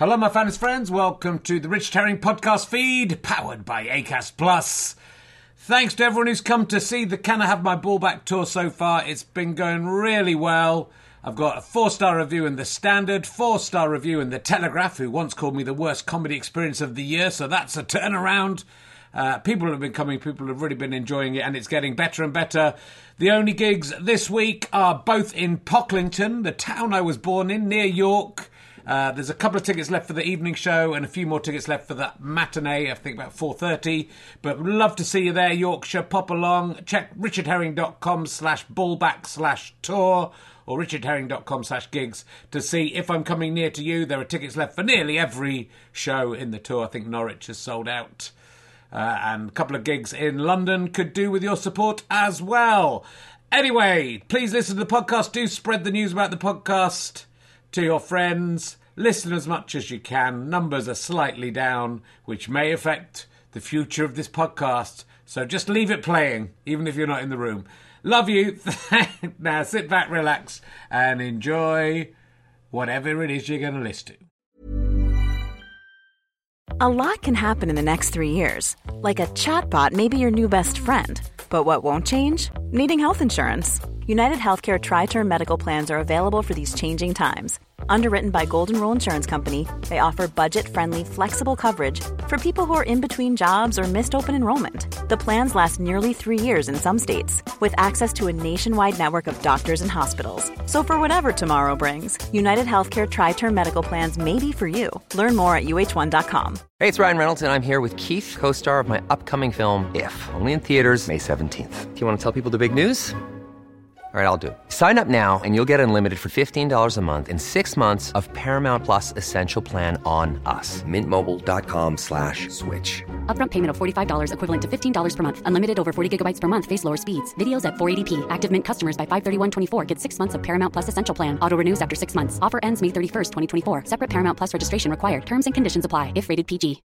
Hello, my fans friends. Welcome to the Richard Herring podcast feed, powered by Acast Plus. Thanks to everyone who's come to see the Can I Have My Ball Back tour so far. It's been going really well. I've got a 4-star review in The Standard, 4-star review in The Telegraph, who once called me the worst comedy experience of the year, so that's a turnaround. People have been coming, people have really been enjoying it, and it's getting better and better. The only gigs this week are both in Pocklington, the town I was born in, near York. There's a couple of tickets left for the evening show and a few more tickets left for that matinee, I think about 4:30. But would love to see you there, Yorkshire. Pop along. Check richardherring.com/ballback/tour or richardherring.com/gigs to see if I'm coming near to you. There are tickets left for nearly every show in the tour. I think Norwich has sold out. And a couple of gigs in London could do with your support as well. Anyway, please listen to the podcast. Do spread the news about the podcast to your friends. Listen as much as you can. Numbers are slightly down, which may affect the future of this podcast. So just leave it playing, even if you're not in the room. Love you. Now sit back, relax, and enjoy whatever it is you're going to listen to. A lot can happen in the next 3 years. Like a chatbot may be your new best friend. But what won't change? Needing health insurance. United Healthcare Tri-Term Medical Plans are available for these changing times. Underwritten by Golden Rule Insurance Company, they offer budget-friendly, flexible coverage for people who are in between jobs or missed open enrollment. The plans last nearly 3 years in some states, with access to a nationwide network of doctors and hospitals. So for whatever tomorrow brings, United Healthcare Tri-Term Medical Plans may be for you. Learn more at uh1.com. Hey, it's Ryan Reynolds, and I'm here with Keith, co-star of my upcoming film, If, only in theaters May 17th. Do you want to tell people the big news? All right, I'll do it. Sign up now and you'll get unlimited for $15 a month and 6 months of Paramount Plus Essential Plan on us. MintMobile.com/switch. Upfront payment of $45 equivalent to $15 per month. Unlimited over 40 gigabytes per month. Face lower speeds. Videos at 480p. Active Mint customers by 531.24 get 6 months of Paramount Plus Essential Plan. Auto renews after 6 months. Offer ends May 31st, 2024. Separate Paramount Plus registration required. Terms and conditions apply if rated PG.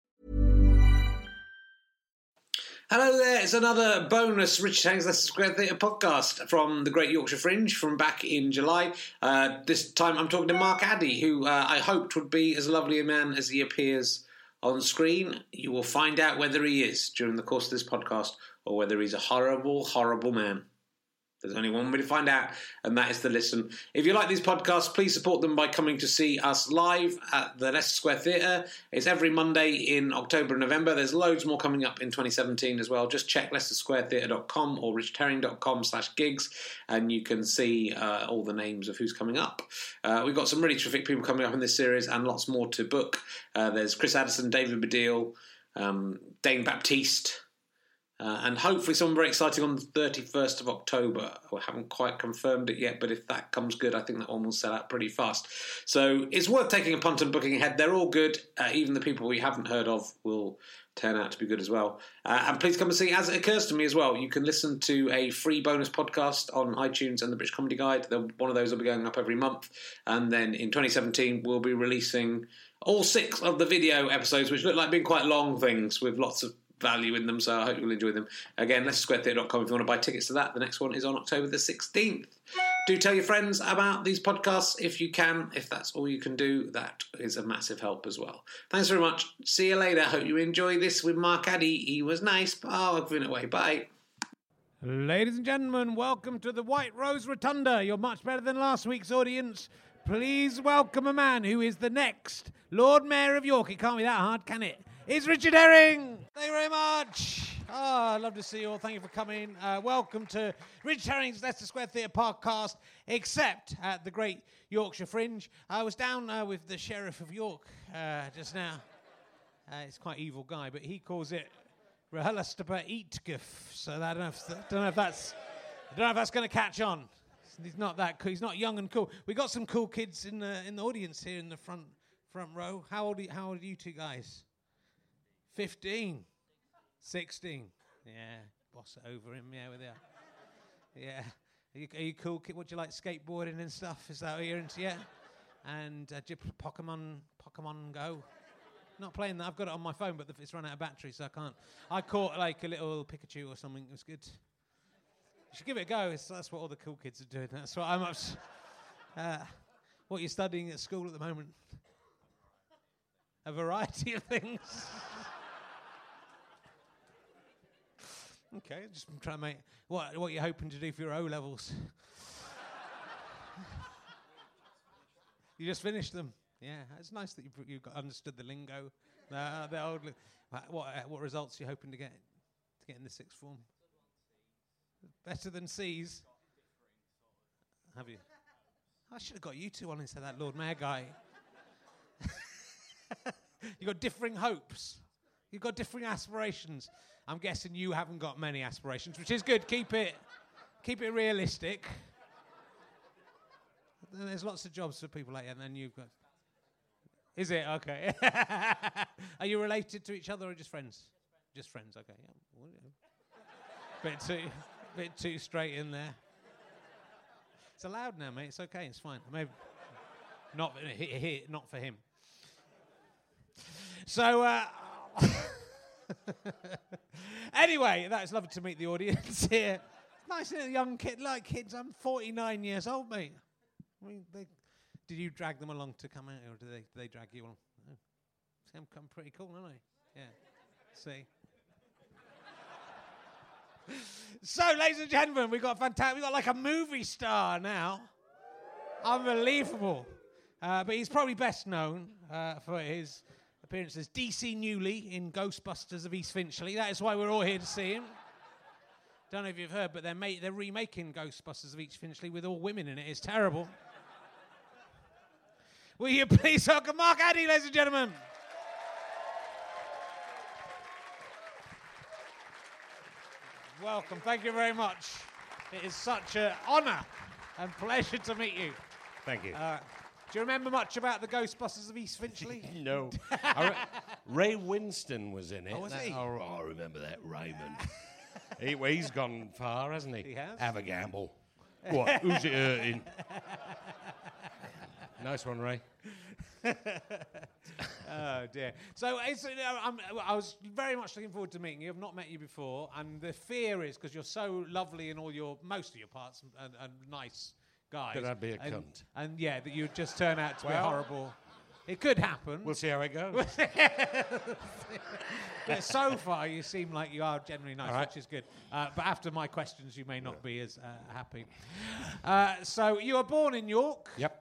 Hello there, it's another bonus Richard Herring's Leicester Square Theatre podcast from the Great Yorkshire Fringe from back in July. This time I'm talking to Mark Addy, who I hoped would be as lovely a man as he appears on screen. You will find out whether he is during the course of this podcast or whether he's a horrible, horrible man. There's only one way to find out, and that is to listen. If you like these podcasts, please support them by coming to see us live at the Leicester Square Theatre. It's every Monday in October and November. There's loads more coming up in 2017 as well. Just check leicestersquaretheatre.com or richardherring.com/gigs, and you can see all the names of who's coming up. We've got some really terrific people coming up in this series and lots more to book. There's Chris Addison, David Baddiel, Dane Baptiste, and hopefully something very exciting on the 31st of October. I haven't quite confirmed it yet, but if that comes good, I think that one will sell out pretty fast. So it's worth taking a punt and booking ahead. They're all good. Even the people we haven't heard of will turn out to be good as well. And please come and see As It Occurs to Me as well. You can listen to a free bonus podcast on iTunes and the British Comedy Guide. One of those will be going up every month. And then in 2017, we'll be releasing all 6 of the video episodes, which look like being quite long things with lots of value in them, so I hope you'll enjoy them. Again, leicestersquaretheatre.com if you want to buy tickets to that. The next one is on October the 16th. Do tell your friends about these podcasts if you can. If that's all you can do, that is a massive help as well. Thanks very much. See you later. Hope you enjoy this with Mark Addy. He was nice. Oh, I've been away. Bye. Ladies and gentlemen, welcome to the White Rose Rotunda. You're much better than last week's audience. Please welcome a man who is the next Lord Mayor of York. It can't be that hard, can it? It's Richard Herring. Thank you very much. I'd love to see you all. Thank you for coming. Welcome to Richard Herring's Leicester Square Theatre podcast, except at the Great Yorkshire Fringe. I was down with the Sheriff of York just now. He's quite an evil guy, but he calls it Rehalastaba Eatguf. So I don't know if that's going to catch on. He's not that cool. He's not young and cool. We got some cool kids in the audience here in the front row. How old are you two guys? 15, 16. Yeah, boss it over him. Yeah, with that. Yeah. Are you cool kid? What do you like, skateboarding and stuff? Is that what you're into? Yeah. And Pokemon Go. Not playing that. I've got it on my phone, but it's run out of battery, so I can't. I caught like a little Pikachu or something. It was good. You should give it a go. That's what all the cool kids are doing. That's what I'm up to. What are you studying at school at the moment? a variety of things. Okay, just try to make... What you're hoping to do for your O-levels? You just finished them. Yeah, it's nice that you understood the lingo. The old... What results are you hoping to get in the sixth form? Better than C's? Have you? I should have got you two on instead of that Lord Mayor guy. You got differing hopes. You've got differing aspirations. I'm guessing you haven't got many aspirations, which is good. Keep it realistic. There's lots of jobs for people like that, and then you've got... Is it? Okay. Are you related to each other or just friends? Just friends, okay. Yeah. Well, yeah. Bit too straight in there. It's allowed now, mate. It's okay. It's fine. Maybe not for him. So, anyway, that's lovely to meet the audience here. Nice little young kid, like kids. I'm 49 years old, mate. I mean, did you drag them along to come out, or did they drag you along? Oh. See, I'm pretty cool, aren't I? Yeah. See. So, ladies and gentlemen, we've got like a movie star now. Unbelievable. But he's probably best known for his appearance as DC Newley in Ghostbusters of East Finchley. That is why we're all here to see him. Don't know if you've heard, but they're remaking Ghostbusters of East Finchley with all women in it. It's terrible. Will you please welcome Mark Addy, ladies and gentlemen? Welcome. Thank you very much. It is such an honour and pleasure to meet you. Thank you. Do you remember much about the Ghostbusters of East Finchley? No. Ray Winston was in it. Oh, was he? I remember that, Raymond. He's gone far, hasn't he? He has. Have a gamble. What? Who's it hurting? Nice one, Ray. Oh, dear. So I was very much looking forward to meeting you. I've not met you before. And the fear is, because you're so lovely in most of your parts and nice guys. That I'd be a cunt. And yeah, that you'd just turn out to be horrible. It could happen. We'll see how it goes. But so far, you seem like you are generally nice, right. which is good. But after my questions, you may not be as happy. So you were born in York. Yep.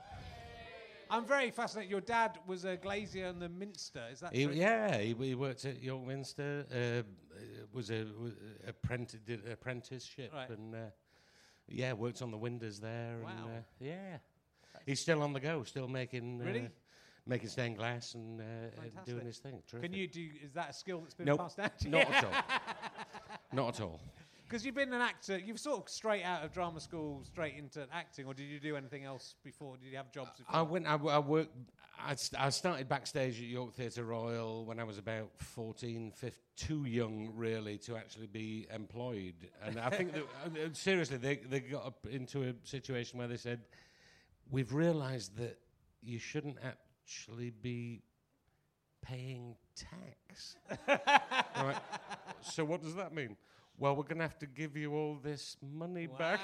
I'm very fascinated. Your dad was a glazier in the Minster. Is that true? Yeah, he worked at York Minster. Was did apprenticeship, Right. and worked on the windows there. Wow. And he's still on the go, still making Really? making stained glass and Fantastic. doing his thing. Terrific. Can you do? Is that a skill that's been Nope, passed down to you? not at all. Not at all. Because you've been an actor. You've sort of straight out of drama school, straight into acting, or did you do anything else before? Did you have jobs before? I worked. I started backstage at York Theatre Royal when I was about 14, 15, too young really to actually be employed. And I think that seriously, they got up into a situation where they said, "We've realised that you shouldn't actually be paying tax." Right. So what does that mean? Well, we're going to have to give you all this money back.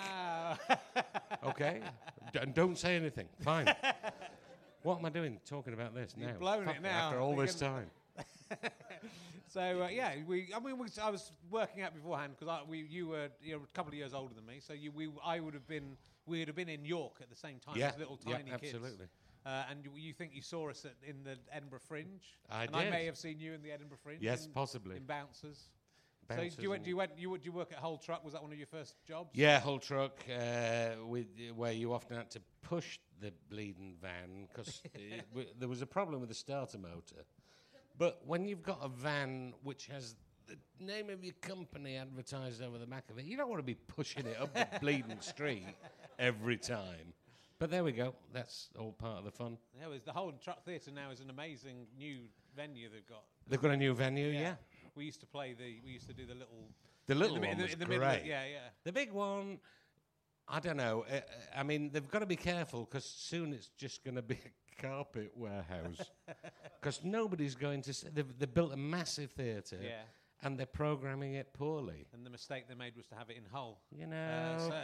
Okay? And don't say anything. Fine. What am I doing talking about this now? You've blown it now. After all this time. So, I was working out beforehand, because you were a couple of years older than me, so we would have been in York at the same time as little tiny kids. Absolutely. And you think you saw us in the Edinburgh Fringe? I and did. I may have seen you in the Edinburgh Fringe. Yes, possibly. In Bouncers. Bouncers So do you work at Hull Truck? Was that one of your first jobs? Yeah, Hull Truck, where you often had to push the bleeding van because there was a problem with the starter motor. But when you've got a van which has the name of your company advertised over the back of it, you don't want to be pushing it up the bleeding street every time. But there we go. That's all part of the fun. Yeah, the Hull Truck Theatre now is an amazing new venue they've got. They've got a new venue, yeah. We used to do the little... The little one in was the great. middle. Yeah. The big one, I don't know. I mean, they've got to be careful because soon it's just going to be a carpet warehouse. Because nobody's going to... They've built a massive theatre. Yeah. And they're programming it poorly. And the mistake they made was to have it in Hull. You know...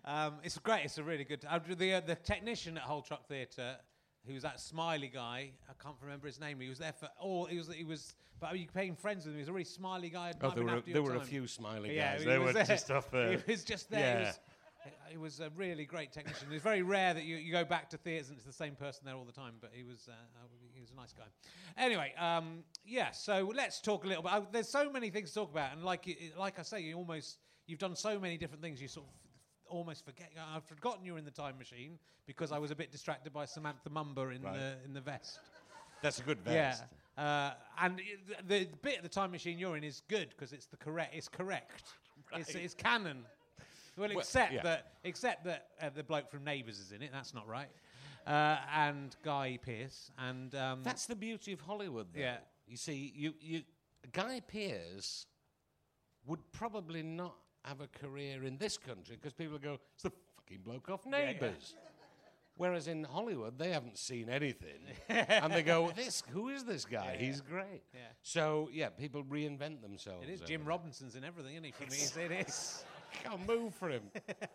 It's great. It's a really good. The technician at Whole Truck Theatre, who's that smiley guy. I can't remember his name. He was there for all. He was. But you became friends with him. He was a really smiley guy. There were a few smiley guys. he They was were just off there. He was just there. Yeah. He was a really great technician. It's very rare that you go back to theatres and it's the same person there all the time. But he was a nice guy. Anyway, So let's talk a little bit. There's so many things to talk about, and like I say, you've done so many different things. You sort of almost forget. I've forgotten you were in the time machine because I was a bit distracted by Samantha Mumba in the vest. That's a good vest. Yeah, and the bit of the time machine you're in is good because it's correct. Right. It's canon. Well, except that the bloke from Neighbours is in it. That's not right. And Guy Pearce and that's the beauty of Hollywood. Though. Yeah. You see, Guy Pearce would probably not have a career in this country because people go, it's the fucking bloke off Neighbours. Yeah. Whereas in Hollywood, they haven't seen anything. And they go, who is this guy? Yeah. He's great. Yeah. So, people reinvent themselves. It is. Jim Robinson's in everything, isn't he? For me, it is. Can't move for him.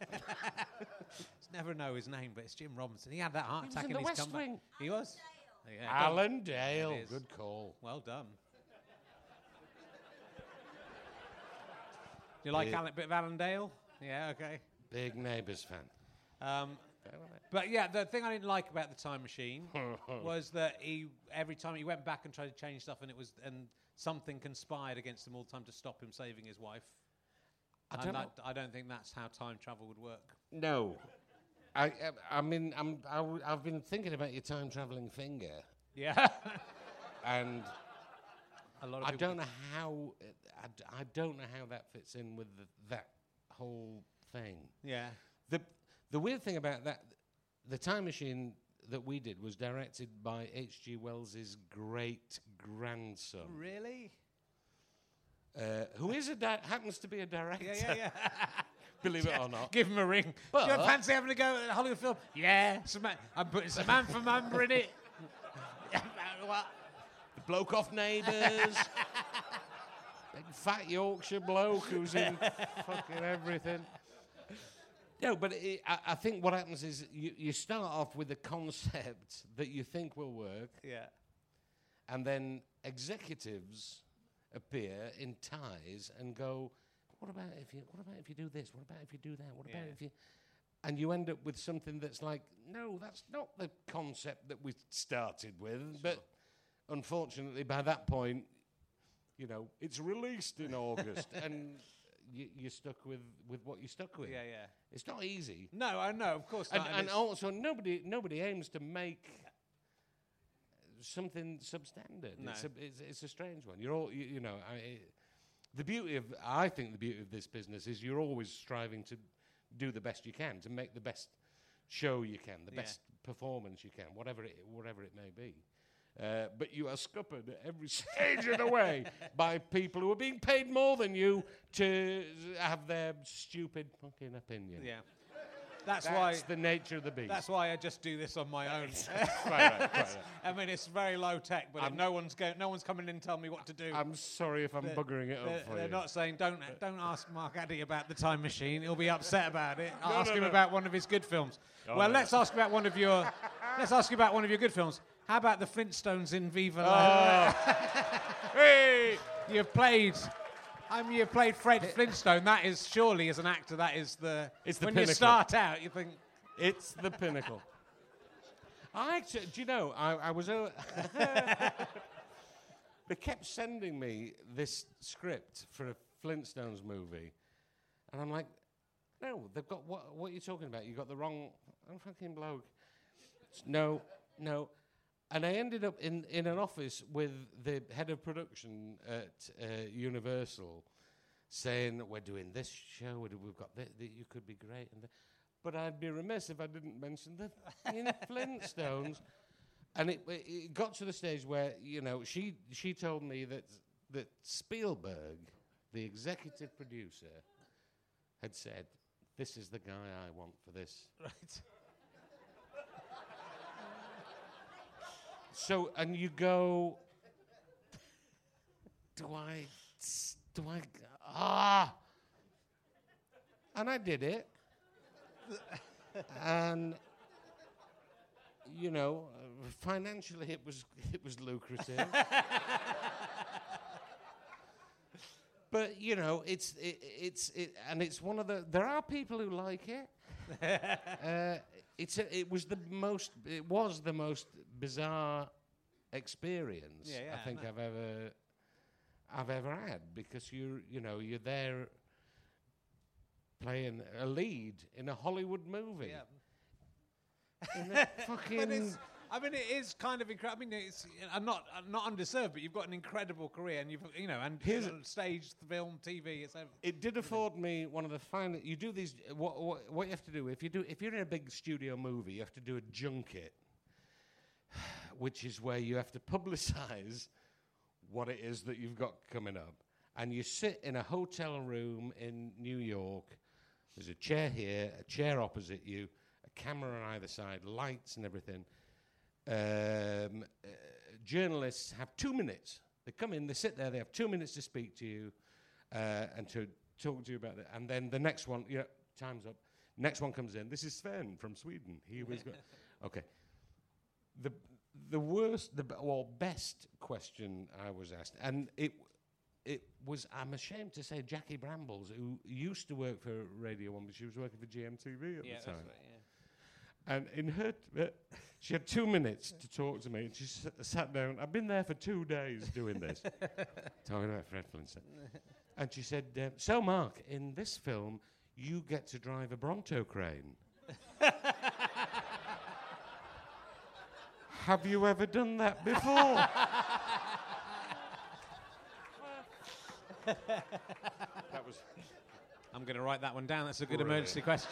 Never know his name, but it's Jim Robinson. He had that heart attack in his West comeback. Wing. He was. Yeah, Alan Dale. Good call. Well done. Do you like a bit of Alan Dale? Yeah, okay. Big Neighbours fan. But the thing I didn't like about the time machine was that every time he went back and tried to change stuff, and something conspired against him all the time to stop him saving his wife. I don't think that's how time travel would work. No, I've been thinking about your time traveling finger. Yeah, and a lot of I don't know how that fits in with that whole thing. Yeah. The weird thing about that, the time machine that we did was directed by H.G. Wells' great grandson. Really? Who happens to be a director. Yeah. Believe it or not. Give him a ring. But do you fancy having to go to a Hollywood film? Yeah. I'm putting Samantha Mumba in it. What? The bloke off Neighbours. Big fat Yorkshire bloke who's in fucking everything. No, but I think what happens is you start off with a concept that you think will work. Yeah. And then executives appear in ties and go, what about if you do this? What about if you do that? What about if you... And you end up with something that's like, no, that's not the concept that we started with. Sure. But unfortunately, by that point, it's released in August and you're stuck with what you're stuck with. Yeah. It's not easy. No, I know, of course not. And also, nobody aims to make something substandard. No. It's a strange one. You're all, I think the beauty of this business is you're always striving to do the best you can, to make the best show you can, the best performance you can, whatever it may be. But you are scuppered at every stage of the way by people who are being paid more than you to have their stupid fucking opinion. Yeah. That's the nature of the beast. That's why I just do this on my own. Right. I mean, it's very low tech, but no one's coming in and telling me what to do. I'm sorry if I'm buggering it up for you. They're not saying don't ask Mark Addy about the time machine. He'll be upset about it. Ask him about one of his good films. Let's ask you about one of your good films. How about the Flintstones in Viva La? Hey! You've played Fred Flintstone. That is surely, as an actor, it's the when pinnacle. You start out, you think it's the pinnacle. I was. They kept sending me this script for a Flintstones movie, and I'm like, no, they've got what are you talking about? You got the wrong fucking bloke. No. And I ended up in an office with the head of production at Universal saying, we're doing this show, we've got this, you could be great. But I'd be remiss if I didn't mention the Flintstones. And it got to the stage where, she told me that Spielberg, the executive producer, had said, this is the guy I want for this. Right. So, and you go, and I did it. And financially it was lucrative. But it's one of the. There are people who like it. It was the most bizarre experience I think I've ever had, because you're there playing a lead in a Hollywood movie. Yeah. In a fucking. It is kind of incredible. I mean, it's not undeserved, but you've got an incredible career, and you've stage, film, TV. It did afford me one of the finest. You do these. What you have to do if you're in a big studio movie, you have to do a junket, which is where you have to publicise what it is that you've got coming up, and you sit in a hotel room in New York. There's a chair here, a chair opposite you, a camera on either side, lights and everything. Journalists have 2 minutes. They come in, they sit there, they have 2 minutes to speak to you and to talk to you about it. And then the next one, time's up. Next one comes in. This is Sven from Sweden. He was okay. The worst, best question I was asked, and it was, I'm ashamed to say, Jackie Brambles, who used to work for Radio 1, but she was working for GMTV at the time. That's right, yeah. And in her, she had 2 minutes to talk to me, and she sat down. I've been there for 2 days doing this, talking about Fred Flintstone. And she said, so Mark, in this film, you get to drive a Bronto crane. Have you ever done that before? That was. I'm going to write that one down. That's a good emergency question.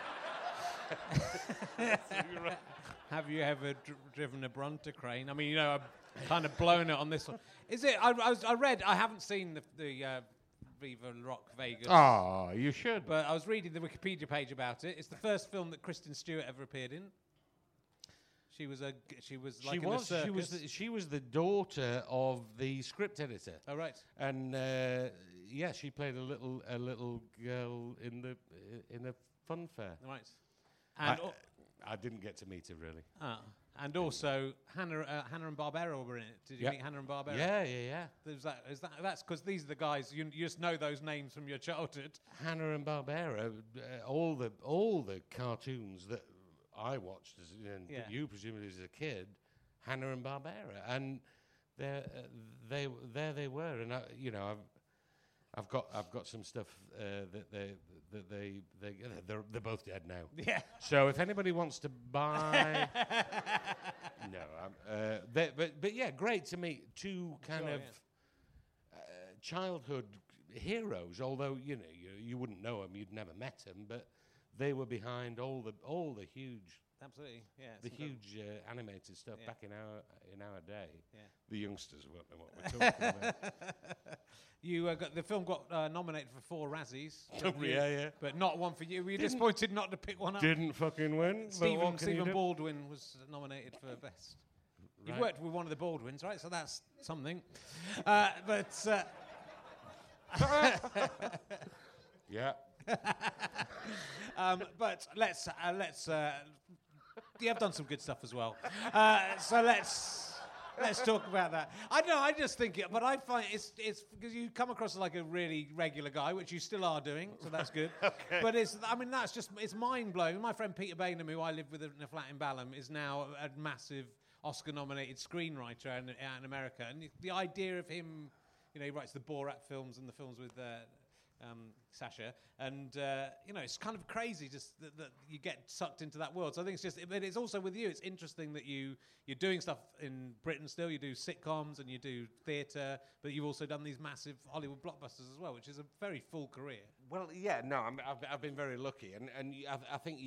Have you ever driven a Bronto crane? I mean, I've kind of blown it on this one. Is it? I read. I haven't seen the Viva Rock Vegas. Oh, you should. But I was reading the Wikipedia page about it. It's the first film that Kristen Stewart ever appeared in. She was the daughter of the script editor. Oh right. And she played a little girl in a fun fair. Right. And I didn't get to meet her really. And also Hannah and Barbera were in it. Did you meet Hannah and Barbera? Yeah. That's because these are the guys you just know those names from your childhood. Hanna and Barbera, all the cartoons that I watched and you presumably as a kid, Hanna and Barbera, and they were, and I've got some stuff that they're both dead now. Yeah. So if anybody wants to buy, but yeah, great to meet two kind of childhood heroes. Although you wouldn't know them, you'd never met them, but they were behind all the huge. Absolutely, yeah. The huge animated stuff back in our day. Yeah. The youngsters won't know what we're talking about. The film got nominated for 4 Razzies. Yeah. But not one for you. Were you disappointed not to pick one up? Didn't fucking win. Stephen Baldwin was nominated for best. Right. You've worked with one of the Baldwins, right? So that's something. Yeah. But let's you have done some good stuff as well. So let's talk about that. I know. I just think but I find it's because you come across as like a really regular guy, which you still are doing. So that's good. Okay. But it's mind blowing. My friend Peter Bainham, who I live with in a flat in Balham, is now a massive Oscar-nominated screenwriter out in America, and the idea of him, he writes the Borat films and the films with. Sasha, and it's kind of crazy just that you get sucked into that world. So I think but it's also with you. It's interesting that you're doing stuff in Britain still. You do sitcoms and you do theatre, but you've also done these massive Hollywood blockbusters as well, which is a very full career. Well, yeah, no, I've been very lucky, and I think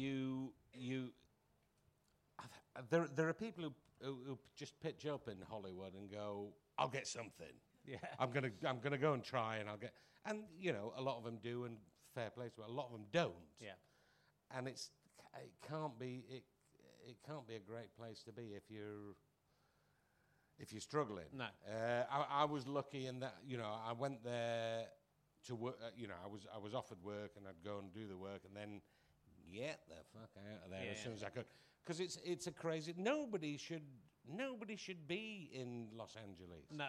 there are people who just pitch up in Hollywood and go, I'll get something. Yeah, I'm gonna go and try, and I'll get. And a lot of them do, and fair play to it. A lot of them don't. Yeah. And it can't be a great place to be if you're struggling. No. I was lucky in that I went there to work. I was offered work, and I'd go and do the work, and then get the fuck out of there as soon as I could, because it's a crazy. Nobody should be in Los Angeles. No.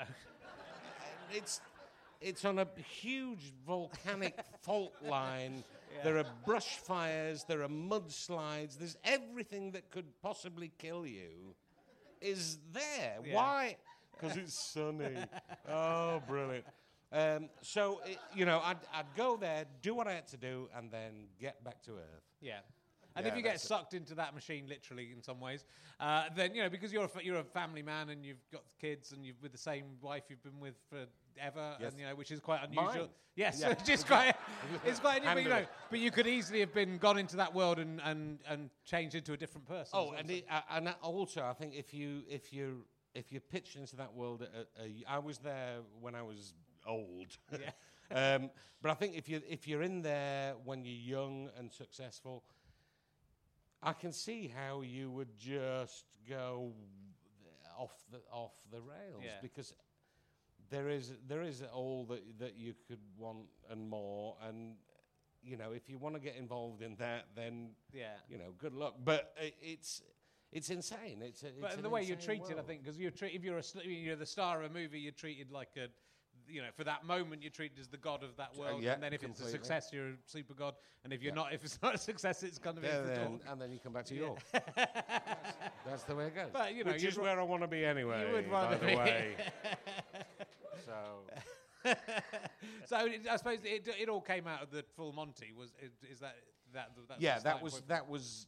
It's on a huge volcanic fault line. Yeah. There are brush fires. There are mudslides. There's everything that could possibly kill you is there. Yeah. Why? Because it's sunny. Oh, brilliant. So, I'd go there, do what I had to do, and then get back to Earth. Yeah. And if you get sucked into that machine, literally, in some ways, then, because you're a family man and you've got kids and you're with the same wife you've been with forever, yes. and, which is quite unusual. Mine. Yes, yeah. it's quite unusual, but you could easily have been gone into that world and changed into a different person. Oh, and also, I think if you pitch into that world, I was there when I was old. Yeah. But I think if you're in there when you're young and successful, I can see how you would just go off the rails, because there is all that you could want and more, and if you want to get involved in that, then good luck. But it's insane. It's the way you're treated, world. I think, because if you're the star of a movie, you're treated like a. For that moment, you're treated as the god of that world, and then if it's a success, you're a super god, and if if it's not a success, it's kind of and then you come back to York. That's the way it goes. But which is where I want to be anyway. You would want to be. Way. So I suppose it all came out of the Full Monty. Is that? Yeah, that was.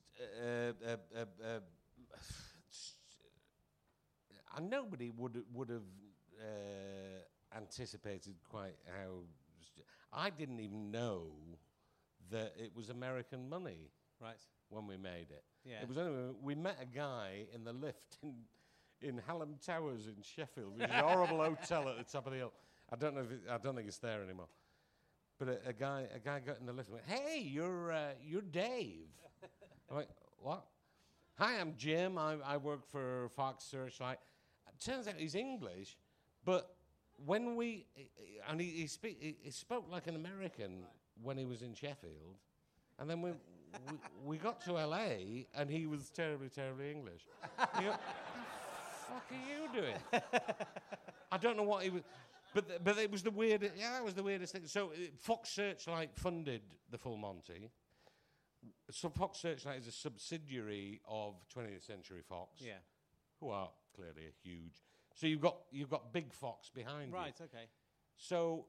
And nobody would have. Anticipated quite how. I didn't even know that it was American money. Right. When we made it. Yeah. It was only we met a guy in the lift in Hallam Towers in Sheffield, which is a horrible hotel at the top of the hill. I don't think it's there anymore. But a guy got in the lift and went, "Hey, you're Dave." I'm like, "What?" "Hi, I'm Jim. I work for Fox Searchlight." It turns out he's English, but when he spoke like an American when he was in Sheffield, and then we got to LA and he was terribly, terribly English. You go, "What the fuck are you doing?" I don't know what he was, but it was the weirdest. Yeah, that was the weirdest thing. So Fox Searchlight funded the Full Monty. So Fox Searchlight is a subsidiary of 20th Century Fox, who are clearly a huge. So you've got Big Fox behind you. Right, okay. So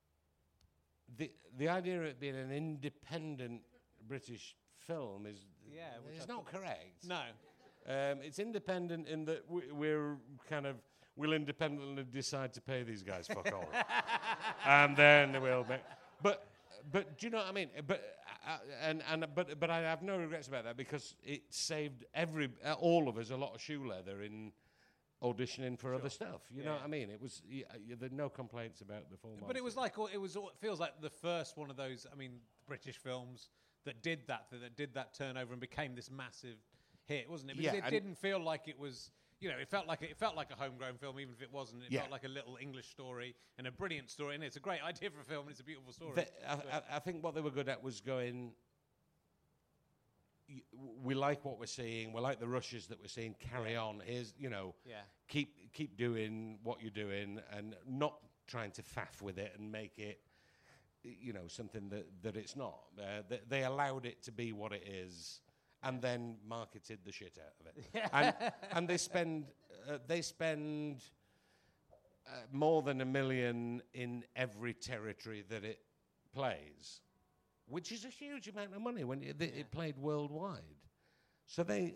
the idea of it being an independent British film is not correct. No. It's independent in that we'll independently decide to pay these guys fuck all. And then we'll make... But do you know what I mean? But I have no regrets about that, because it saved all of us a lot of shoe leather in auditioning for other stuff. You know what I mean? It was there are no complaints about the Full Monty. But it was like it feels like the first one of those. I mean, British films that did that turnover and became this massive hit, wasn't it? Because it didn't feel like it was. It felt like a homegrown film, even if it wasn't. It felt like a little English story and a brilliant story, and it's a great idea for a film. And it's a beautiful story. I think what they were good at was going. We like what we're seeing. We like the rushes that we're seeing. Carry on. Here's, keep doing what you're doing, and not trying to faff with it and make it, something that it's not. They allowed it to be what it is, and then marketed the shit out of it. And they spend more than $1 million in every territory that it plays, which is a huge amount of money when it played worldwide. So they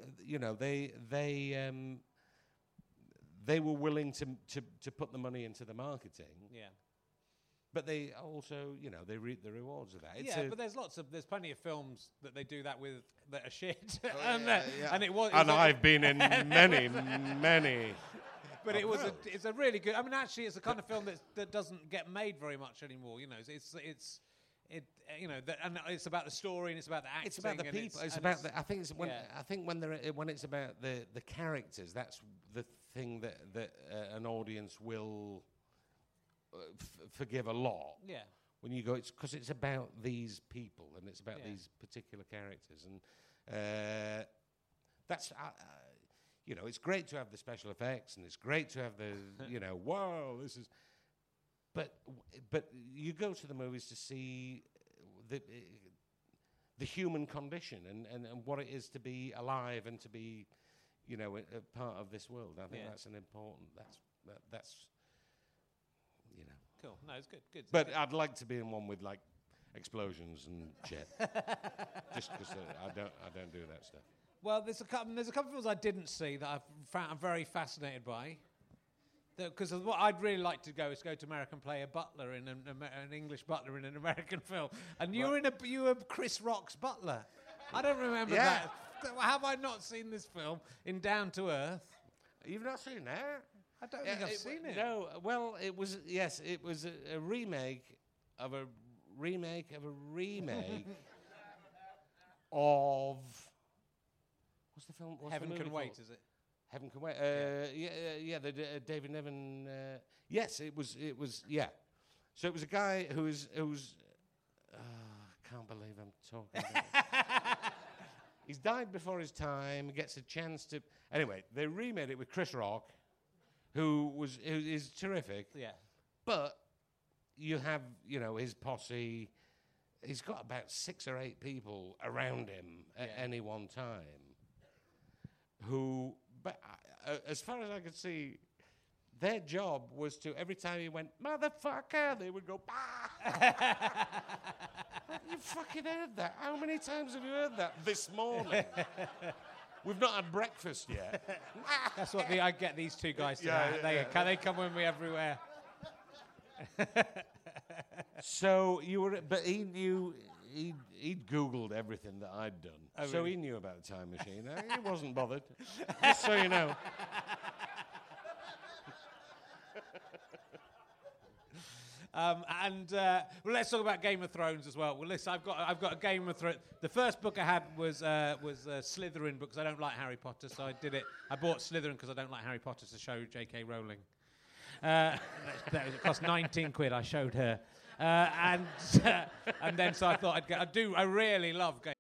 were willing to put the money into the marketing. Yeah. But they also, they reap the rewards of that. But there's plenty of films that they do that with that are shit. And it was. And I've been in many. But it's a really good. I mean, actually, it's a kind of film that doesn't get made very much anymore. And it's about the story and it's about the acting. It's about the people. I think when it's about the characters, that's the thing that an audience will forgive a lot. Yeah. when you go, it's because it's about these people and it's about these particular characters, and that's you know, it's great to have the special effects and it's great to have the you know, wow, this is, but you go to the movies to see the human condition and what it is to be alive and to be, you know, a part of this world. I think that's an important. That's you know. Cool. No, it's good. Good. But I'd like to be in one with like explosions and shit. Just because I don't do that stuff. Well, there's a couple of films I didn't see that I'm very fascinated by. Because what I'd really like to go is go to America and play a butler in an English butler in an American film. And you were Chris Rock's butler. I don't remember that. Have I not seen this film in Down to Earth? You've not seen that? I don't think I've seen it. No. Well, it was it was a remake of a remake of a remake of what's the film? Heaven Can Wait, is it? Heaven Can Wait. The David Niven. Yes, it was. Yeah. So it was a guy who's. I can't believe I'm talking about it. He's died before his time. Gets a chance to. Anyway, they remade it with Chris Rock, who is terrific. Yeah. But you have, you know, his posse. He's got about 6 or 8 people around him at any one time. Who. But as far as I could see, their job was to, every time he went, motherfucker, they would go, bah! You fucking heard that? How many times have you heard that this morning? We've not had breakfast yet. That's what I get these two guys to have. They come with me everywhere. So you were, but he knew, he'd Googled everything that I'd done. Oh, so really? he knew about the time machine. He wasn't bothered. Just so you know. Let's talk about Game of Thrones as well. Well, listen, I've got a Game of Thrones. The first book I had was Slytherin book because I don't like Harry Potter, so I did it. I bought Slytherin because I don't like Harry Potter to show J.K. Rowling. It cost 19 quid. I showed her, and then so I thought I really love Game.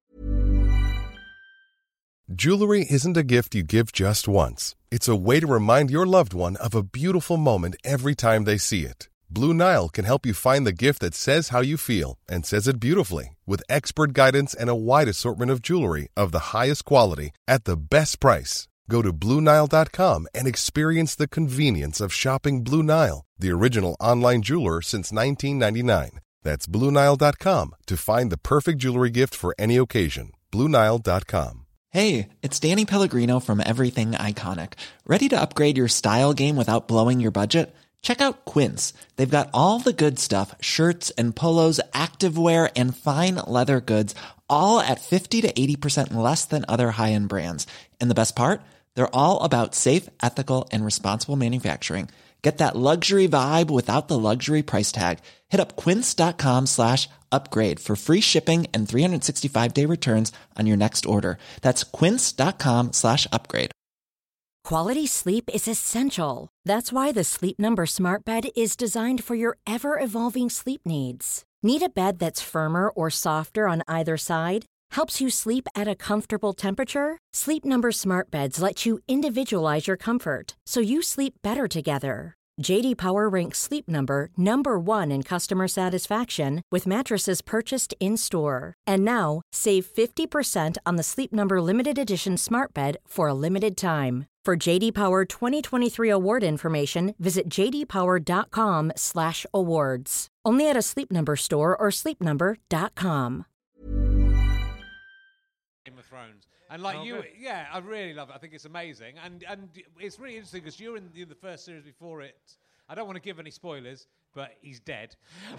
Jewelry isn't a gift you give just once. It's a way to remind your loved one of a beautiful moment every time they see it. Blue Nile can help you find the gift that says how you feel and says it beautifully, with expert guidance and a wide assortment of jewelry of the highest quality at the best price. Go to BlueNile.com and experience the convenience of shopping Blue Nile, the original online jeweler since 1999. That's BlueNile.com to find the perfect jewelry gift for any occasion. BlueNile.com. Hey, it's Danny Pellegrino from Everything Iconic. Ready to upgrade your style game without blowing your budget? Check out Quince. They've got all the good stuff, shirts and polos, activewear, and fine leather goods, all at 50 to 80% less than other high-end brands. And the best part? They're all about safe, ethical, and responsible manufacturing. Get that luxury vibe without the luxury price tag. Hit up quince.com/upgrade for free shipping and 365-day returns on your next order. That's quince.com/upgrade. Quality sleep is essential. That's why the Sleep Number Smart Bed is designed for your ever-evolving sleep needs. Need a bed that's firmer or softer on either side? Helps you sleep at a comfortable temperature? Sleep Number Smart Beds let you individualize your comfort, so you sleep better together. J.D. Power ranks Sleep Number number 1 in customer satisfaction with mattresses purchased in-store. And now, save 50% on the Sleep Number Limited Edition Smart Bed for a limited time. For J.D. Power 2023 award information, visit jdpower.com/awards. Only at a Sleep Number store or sleepnumber.com. Game of Thrones. And like I really love it. I think it's amazing. And it's really interesting because you're in the first series before it. I don't want to give any spoilers, but he's dead.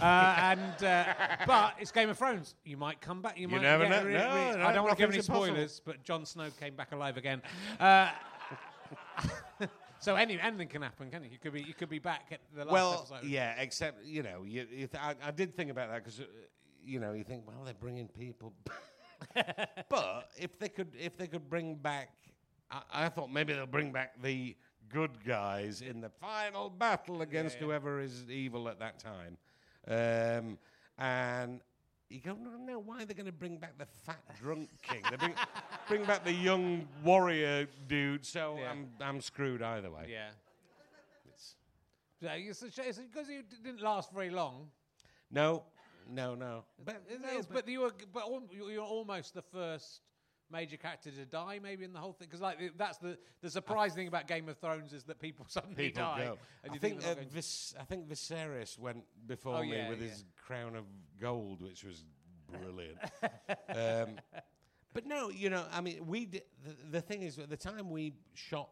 But it's Game of Thrones. You might come back. You might never get know. I don't want to give any spoilers, but Jon Snow came back alive again. So anything can happen, can it? You could be back at the last episode. Yeah, except I did think about that because you think, well, they're bringing people. But if they could bring back, I thought maybe they'll bring back the good guys in the final battle against whoever is evil at that time. And you go, no, why are they going to bring back the fat drunk king? They bring back the young warrior dude, so I'm screwed either way. Yeah. It's because you didn't last very long. No. But you're almost the first major character to die, maybe in the whole thing. Because that's the surprising thing about Game of Thrones is that people suddenly die. Go. And I think Viserys went before me with his crown of gold, which was brilliant. But no, I mean, we did, the thing is, at the time we shot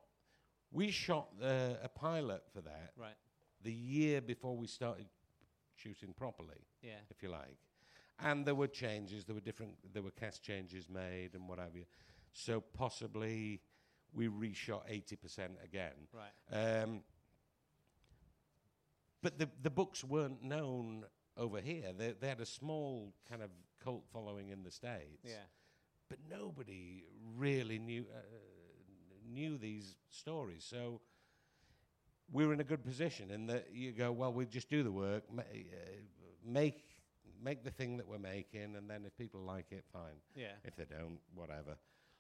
a pilot for that. Right. The year before we started shooting properly, if you like. And there were changes, there were cast changes made and what have you. So possibly we reshot 80% again. Right. But the books weren't known over here. They had a small kind of cult following in the States. Yeah. But nobody really knew these stories. So we were in a good position in that you go, well, we just do the work, make the thing that we're making, and then if people like it, fine. Yeah. If they don't, whatever.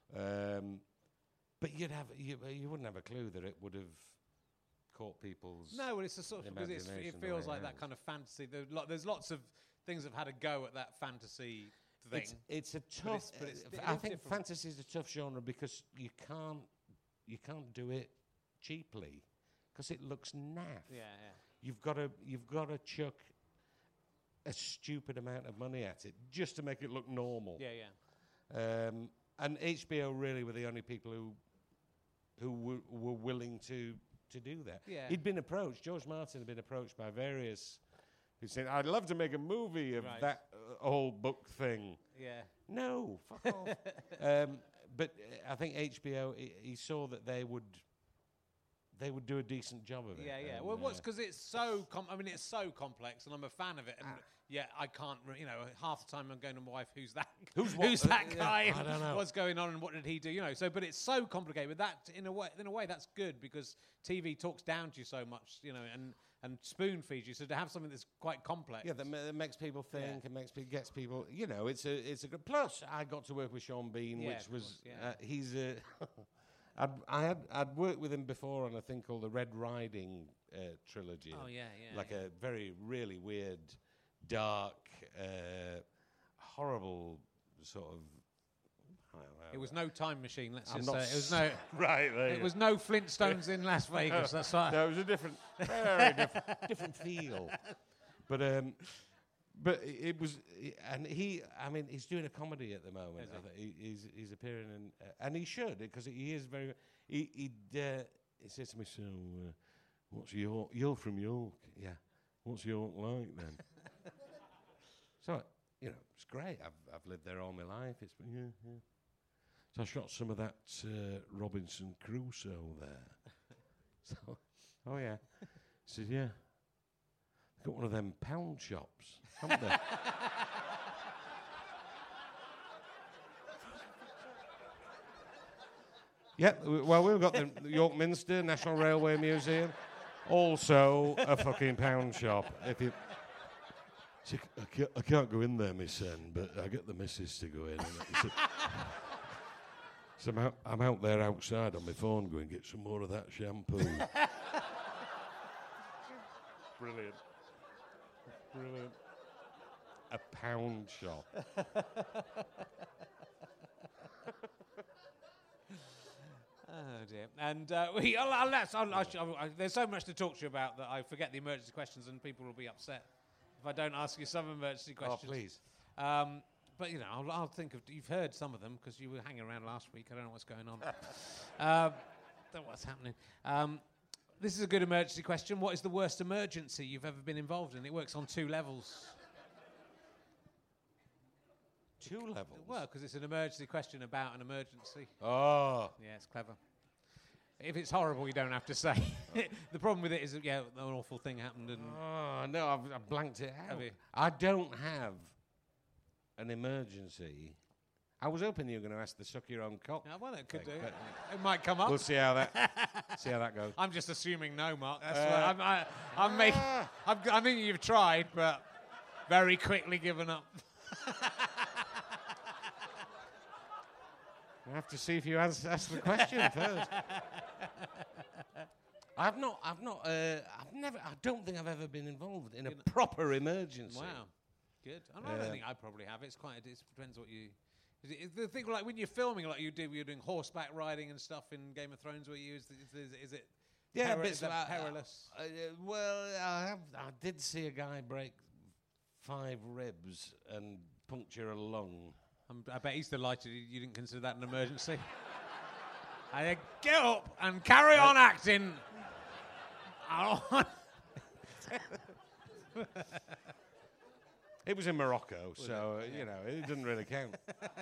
But you wouldn't have a clue that it would have caught people's. No, well, it's a sort of because it feels like that kind of fantasy. There's lots of things have had a go at that fantasy thing. It's a tough. I think fantasy is a tough genre because you can't do it cheaply because it looks naff. Yeah. You've got to chuck a stupid amount of money at it just to make it look normal. Yeah. And HBO really were the only people who were willing to do that. Yeah. He'd been approached. George Martin had been approached by various who said, "I'd love to make a movie of that whole book thing." Yeah. No, fuck off. But I think HBO, he saw that they would do a decent job of it. Yeah. Well, because it's so it's so complex, and I'm a fan of it. And I can't. Half the time I'm going to my wife, "Who's that? Who's that guy? I don't know what's going on, and what did he do?" But it's so complicated. But that, in a way, that's good because TV talks down to you so much, and spoon feeds you. So to have something that's quite complex, that makes people think and gets people. It's a good. Plus, I got to work with Sean Bean, which was he's a. I'd worked with him before on a thing called the Red Riding trilogy. Oh, yeah. Like a very, really weird, dark, horrible sort of... It was no Time Machine, let's I'm just say. not It was no... Right, there It was no Flintstones in Las Vegas, that's right. No, it was a very different feel. But it was, and he's doing a comedy at the moment. He's appearing in, and he should, because he is very. He says to me, "So, what's York? You're from York, yeah. What's York like then?" So it's great. I've lived there all my life. It's been yeah. So I shot some of that Robinson Crusoe there. So, oh yeah. He said, yeah. Got one of them pound shops, haven't they? Well, we've got the York Minster, National Railway Museum, also a fucking pound shop. I can't go in there, Miss N, but I get the missus to go in. So I'm out there outside on my phone going, get some more of that shampoo. Brilliant. A pound shop. Oh dear. And there's so much to talk to you about that I forget the emergency questions, and people will be upset if I don't ask you some emergency questions. Oh, please. But I'll think of. You've heard some of them because you were hanging around last week. I don't know what's going on. Don't know what's happening. This is a good emergency question. What is the worst emergency you've ever been involved in? It works on 2 levels. 2 levels? Well, because it's an emergency question about an emergency. Oh. Yeah, it's clever. If it's horrible, you don't have to say. The problem with it is that, an awful thing happened. And oh, no, I've blanked it out. Have you? I don't have an emergency. I was hoping you were going to ask the suck your own cock. Yeah, well, it could do. It might come up. We'll see how that goes. I'm just assuming no, Mark. That's what I think you've tried, but very quickly given up. I have to see if you ask the question first. I don't think I've ever been involved in a proper emergency. Wow, good. I don't think I probably have. It depends what you. The thing like when you're filming, like you're doing horseback riding and stuff in Game of Thrones. Where you is it? Yeah, is that perilous. Well, I did see a guy break 5 ribs and puncture a lung. I bet he's delighted you didn't consider that an emergency. I get up and carry on acting. It was in Morocco, so you know it didn't really count.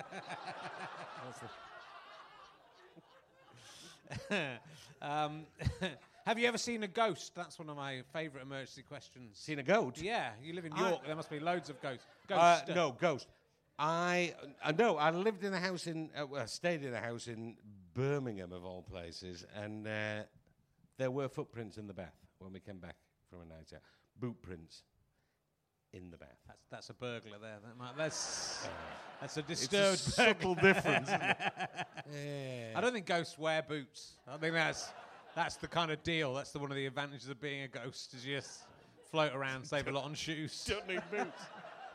Have you ever seen a ghost? That's one of my favourite emergency questions. Seen a goat? Yeah, you live in York. There must be loads of ghosts. No, ghost. I lived in a house stayed in a house in Birmingham of all places, and there were footprints in the bath when we came back from a night out. Boot prints in the bath. That's a burglar there. That's a disturbed. It's a subtle difference. Isn't it? Yeah. I don't think ghosts wear boots. I think that's the kind of deal. That's one of the advantages of being a ghost is you just float around, save a lot on shoes. Don't need boots.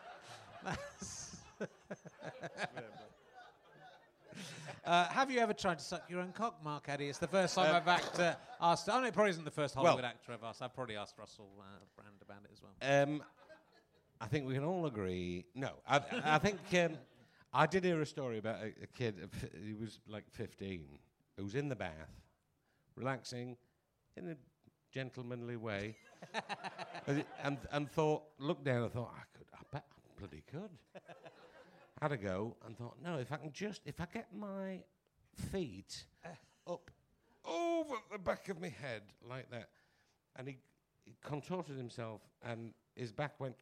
Have you ever tried to suck your own cock, Mark Addy? It's the first time I've asked. I know it probably isn't the first Hollywood actor I've asked. I've probably asked Russell Brand about it as well. I think we can all agree. No, I think I did hear a story about a kid. He was like 15, who was in the bath, relaxing in a gentlemanly way, and looked down and thought, I bet I bloody could. Had a go and thought, no, if I get my feet up over the back of my head like that, and he contorted himself and his back went,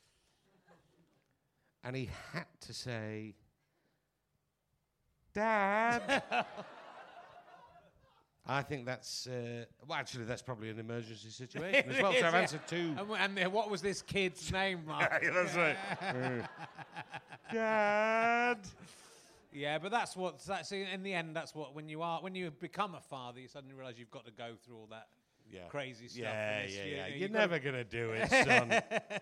and he had to say, Dad. I think that's, actually, that's probably an emergency situation as well, so I've answered 2. And what was this kid's name, Mark? Yeah, that's right. Dad. Yeah, but in the end, that's what, when you become a father, you suddenly realise you've got to go through all that crazy stuff. Yeah. You're never going to do it, son.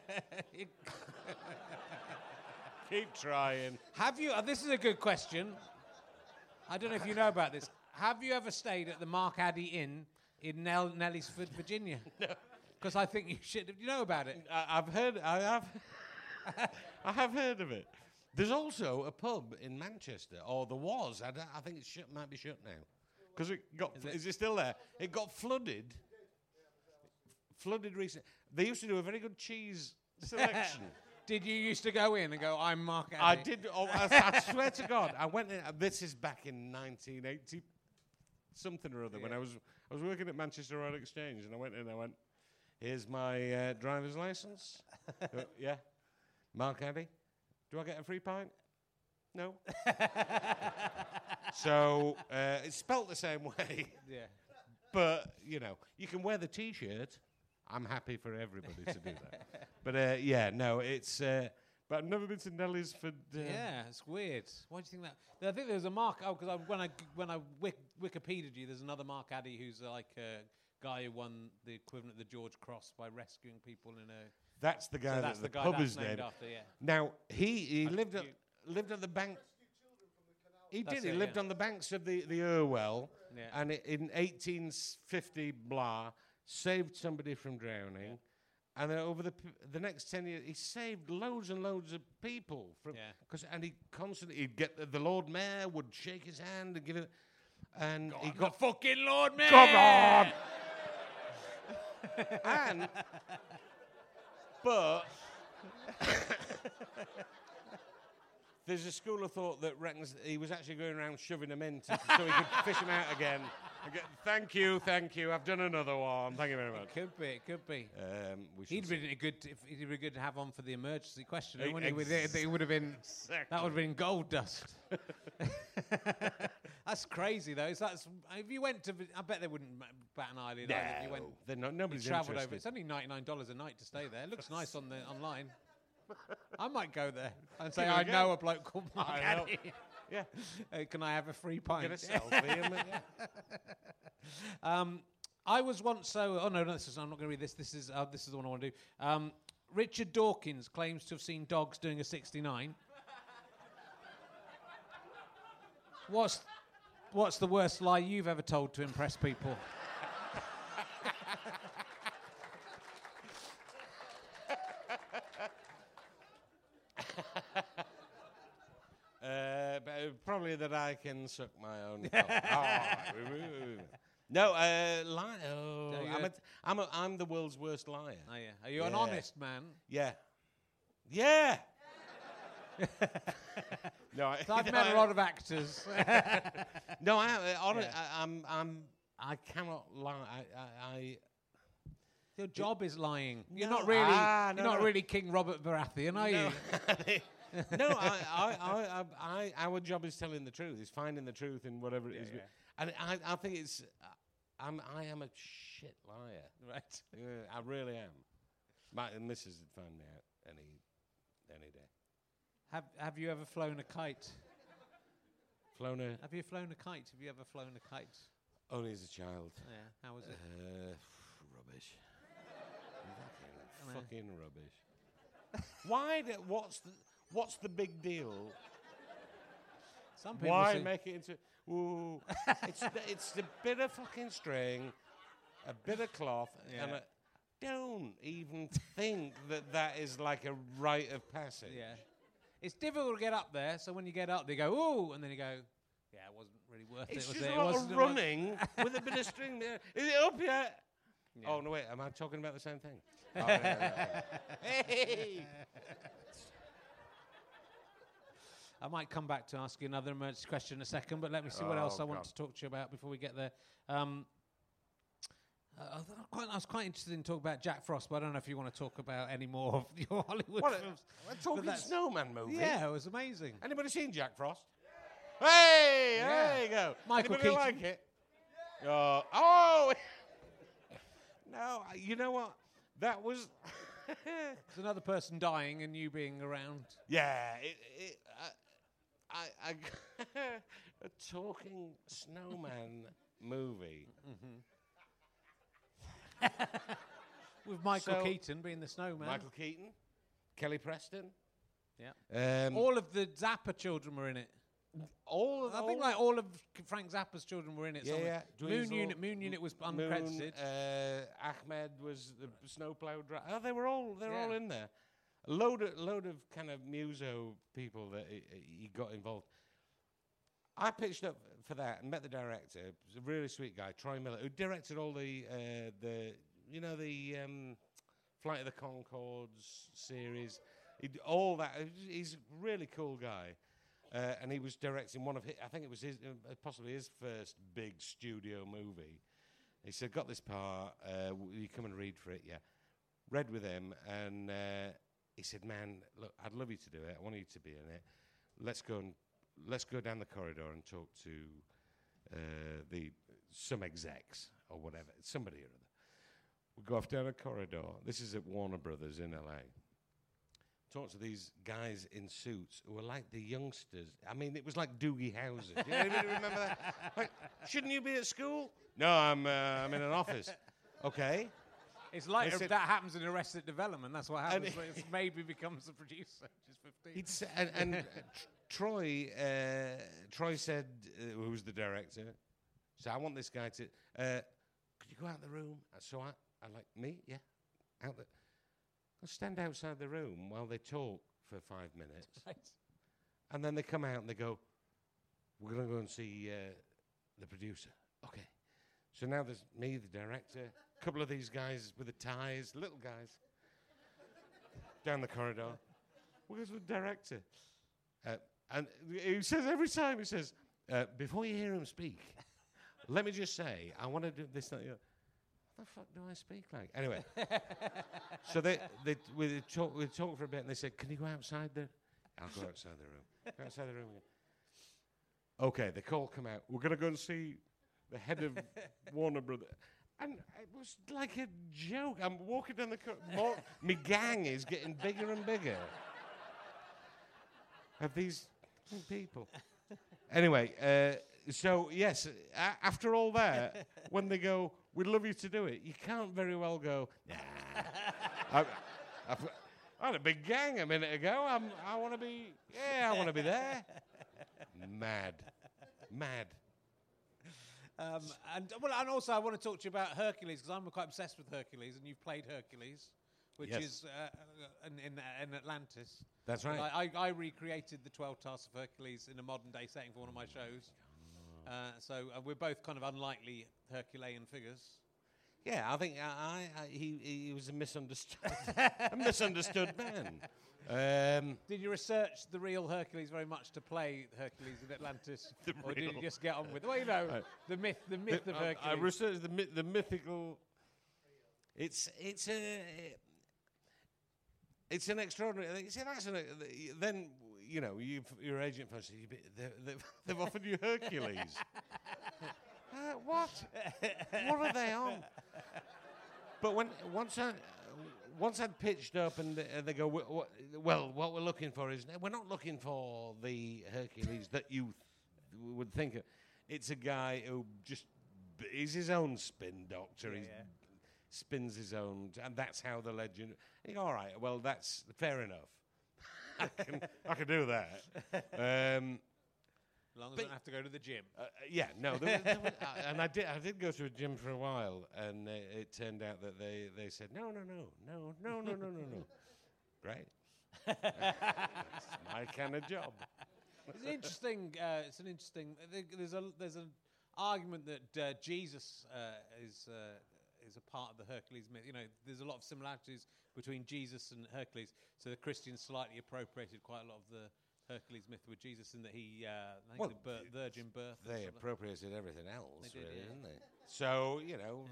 Keep trying. This is a good question. I don't know if you know about this. Have you ever stayed at the Mark Addy Inn in Nellysford, Virginia? No. Because I think you should. You know about it? I have heard of it. There's also a pub in Manchester, or there was. I think it might be shut now. Because it got. Is it still there? It got flooded. Flooded recently. They used to do a very good cheese selection. Did you used to go in and go, I'm Mark Addy? I did. I swear to God, I went in. This is back in 1980 something or other when I was working at Manchester Royal Exchange, and I went in. I went, here's my driver's license. Yeah, Mark Addy. Do I get a free pint? No. So it's spelt the same way. Yeah. But you can wear the T-shirt. I'm happy for everybody to do that. But it's. But I've never been to Nellysford. Yeah, it's weird. Why do you think that? I think there's a Mark. Oh, because when I Wikipedia'd you, there's another Mark Addy who's like a guy who won the equivalent of the George Cross by rescuing people in a. That's the guy. So that's the pub is named after. Yeah. Now he lived at the bank. He did. He lived on the banks of the Irwell, and in 1850 blah saved somebody from drowning. And over the next 10 years, he saved loads and loads of people from. And he'd get the Lord Mayor would shake his hand and give it, and he got the fucking Lord Mayor. Come on. But there's a school of thought that reckons he was actually going around shoving them in so he could fish them out again. Thank you. I've done another one. Thank you very much. It could be. He'd be good to have on for the emergency question. It would have been. Exactly. That would have been gold dust. That's crazy though. If you went to, I bet they wouldn't bat an eyelid. No, if you went, nobody's travelled interested. over. It's only $99 a night to stay there. It looks nice online. I might go there and say, Here we I go. know a bloke called Mark I know. Addy. Yeah. Can I have a free pint? Get a selfie. And yeah. I was once so. Oh no, this is. I'm not going to read this. This is the one I want to do. Richard Dawkins claims to have seen dogs doing a 69. What's the worst lie you've ever told to impress people? Probably that I can suck my own cock. No, lie. Oh, I'm the world's worst liar. Oh, yeah. Are you an honest man? Yeah. Yeah. No, I've met a lot of actors. No, I cannot lie. Your job is lying. You're No. not really. Ah, no, you're not no. really King Robert Baratheon, are you? No, our job is telling the truth. Is finding the truth in whatever it is. Yeah. And I think it's. I am a shit liar. Right. I really am. My missus would find me out any day. Have you ever flown a kite? Flown a. Have you flown a kite? Have you ever flown a kite? Only as a child. Yeah. How was it? Rubbish. fucking rubbish. Why? What's the big deal? Some people Why say make it into? Ooh, it's a bit of fucking string, a bit of cloth, and don't even think that is like a rite of passage. Yeah. It's difficult to get up there, so when you get up, they go, ooh, and then you go, yeah, it wasn't really worth It's it, was just it? a It lot wasn't- of running with a bit of string there. Is it up yet? Yeah. Oh, no, wait, am I talking about the same thing? Oh, yeah. Hey! I might come back to ask you another emergency question in a second, but let me see what else I want God. to talk to you about before we get there. I was quite interested in talking about Jack Frost, but I don't know if you want to talk about any more of your Hollywood films. We're talking that's- Snowman movie. Yeah, it was amazing. Anybody seen Jack Frost? Hey, Yeah. there you go. Michael Anybody Keaton. like it? Oh! No, you know what? That was... There's another person dying and you being around. Yeah, a talking snowman movie. With Michael So- Keaton being the snowman. Michael Keaton, Kelly Preston. Yeah. All of the Zappa children were in it. I think like all of Frank Zappa's children were in it. Yeah, somewhere. yeah. Moon Unit was Moon, uncredited. Ahmed was the snowplow driver. Oh, they're all in there. A load of kind of muso people that he got involved. I pitched up for that and met the director. He was a really sweet guy, Troy Miller, who directed all the Flight of the Conchords series, all that. He's a really cool guy. And he was directing one of his, I think it was his, possibly his first big studio movie. He said, got this part, will you come and read for it? Yeah. Read with him, and he said, man, look, I'd love you to do it. I want you to be in it. Let's go down the corridor and talk to some execs or whatever, somebody or other. We go off down a corridor. This is at Warner Brothers in LA. Talk to these guys in suits who were like the youngsters. I mean, it was like Doogie Howser. Do you anybody remember that? Like, shouldn't you be at school? No, I'm in an office. Okay. It's like They if said- that happens in Arrested Development. That's what happens. when it's maybe becomes a producer. She's 15. Troy said, who was the director, so I want this guy to, could you go out the room? So I like, me? Yeah, out there. I'll stand outside the room while they talk for 5 minutes. Right. And then they come out and they go, we're going to go and see the producer. Okay. So now there's me, the director, a couple of these guys with the ties, little guys, down the corridor. We go to the director. And he says every time, he says, before you hear him speak, let me just say, I want to do this, that, the other. What the fuck do I speak like? Anyway, so we talk for a bit, and they said, "Can you go outside there?" I'll go outside the room. Go outside the room again. Okay, the call come out. We're gonna go and see the head of Warner Brothers, And it was like a joke. I'm walking down the corridor. My gang is getting bigger and bigger. Of these people. Anyway, so yes, after all that, when they go, we'd love you to do it, you can't very well go, nah. I had a big gang a minute ago. I want to be there. Mad. And also I want to talk to you about Hercules, because I'm quite obsessed with Hercules, and you've played Hercules, which is in Atlantis. That's right. I recreated the 12 Tasks of Hercules in a modern day setting for one of my shows. So we're both kind of unlikely Herculean figures. Yeah, I think he was a misunderstood man. Did you research the real Hercules very much to play Hercules in Atlantis, or did you just get on with the myth of Hercules? I researched the mythical. It's an extraordinary. See, then your agent says they've offered you Hercules. What? What are they on? But once I'd pitched up and they go, what we're looking for is, we're not looking for the Hercules that you would think of. It's a guy who just is his own spin doctor. He spins his own, and that's how the legend. You go, all right, well, that's fair enough. I can do that. As long as I don't have to go to the gym. And I did go to a gym for a while, and it turned out that they said, no. Great. That's my kind of job. It's interesting. There's an argument that Jesus is a part of the Hercules myth. There's a lot of similarities between Jesus and Hercules. So the Christians slightly appropriated quite a lot of the Hercules myth with Jesus, in that he, the virgin birth. They appropriated everything else, didn't they? So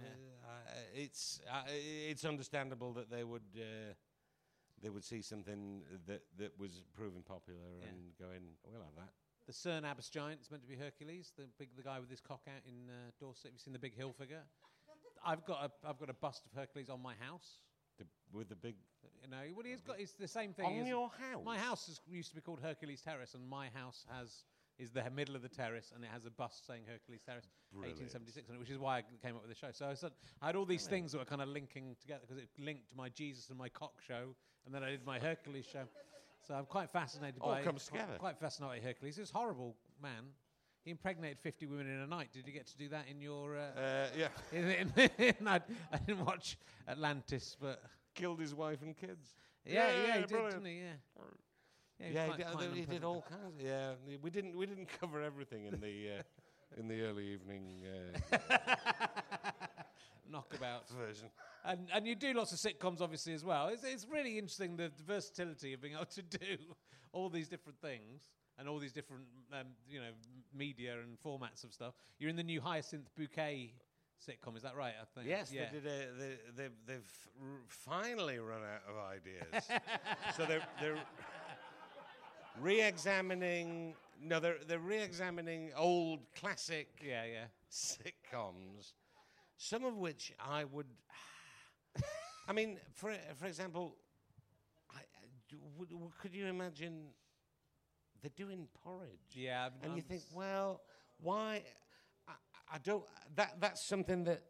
it's understandable that they would see something that was proving popular and going, we'll have that. The Cerne Abbas giant is meant to be Hercules, the guy with his cock out in Dorset. Have you seen the big hill figure? I've got a bust of Hercules on my house. With the big... what he's got is the same thing. On your house? My house used to be called Hercules Terrace, and my house is the middle of the terrace, and it has a bust saying Hercules Terrace, 1876, which is why I came up with the show. So I had all these things that were kind of linking together, because it linked to my Jesus and my cock show, and then I did my Hercules show. So I'm quite fascinated by... All comes together. Quite fascinated by Hercules. He was horrible, man. He impregnated 50 women in a night. Did you get to do that in your... yeah. I didn't watch Atlantis, but... Killed his wife and kids. Yeah, he did, didn't he? Yeah. He did all kinds. Yeah, we didn't cover everything in the early evening knockabout version. And you do lots of sitcoms, obviously, as well. It's really interesting, the versatility of being able to do all these different things and all these different media and formats of stuff. You're in the new Hyacinth Bouquet sitcom, is that right? I think. Yes, they've finally run out of ideas. So they're re-examining. No, they're re-examining old classic sitcoms. Some of which I would. I mean, for example, could you imagine? They're doing porridge. Yeah, and you think, well, why? I don't. That's something that